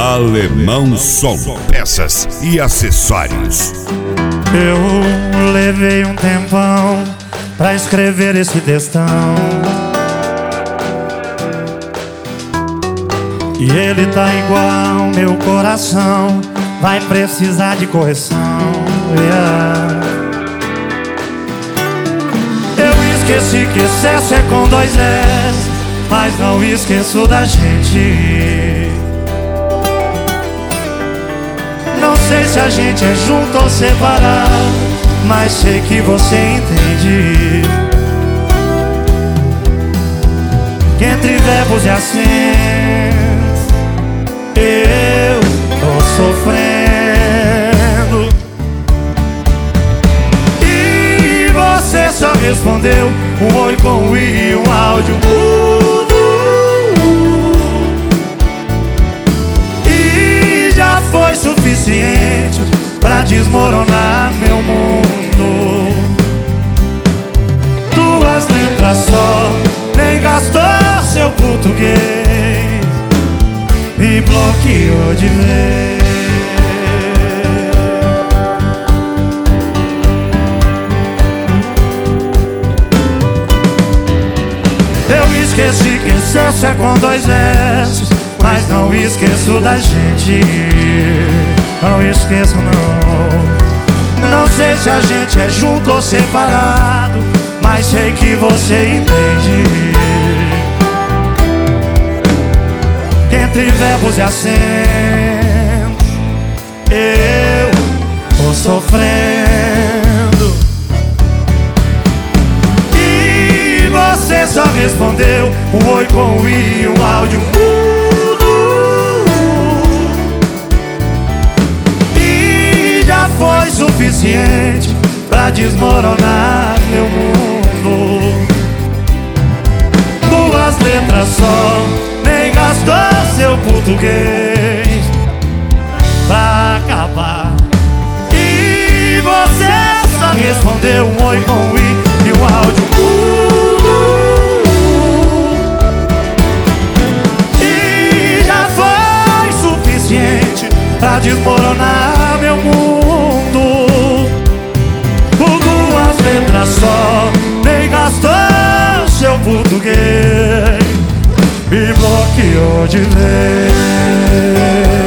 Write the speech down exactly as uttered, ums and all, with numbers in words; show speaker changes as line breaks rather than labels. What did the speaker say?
Alemão Som, peças e acessórios.
Eu levei um tempão pra escrever esse textão, e ele tá igual meu coração, vai precisar de correção. Yeah. Eu esqueci que excesso é com dois S, mas não esqueço da gente. Não sei se a gente é junto ou separado, mas sei que você entende que entre verbos e acentos eu tô sofrendo. E você só respondeu um oi com um i e um áudio mudo, e já foi suficiente pra desmoronar meu mundo. Duas letras só, nem gastou seu português e bloqueou de vez. Eu esqueci que excesso é com dois S, mas não esqueço da gente. Não esqueço não. Não sei se a gente é junto ou separado, mas sei que você entende que entre verbos e acentos eu tô sofrendo. E você só respondeu um oi com um i e um áudio mudo, e já foi suficiente pra desmoronar meu mundo. Duas letras só, nem gastou seu português pra acabar. E você só respondeu um oi com um i e um áudio mudo, e já foi suficiente pra desmoronar meu mundo. Por duas letras só, nem gastou seu português e bloqueou de vez.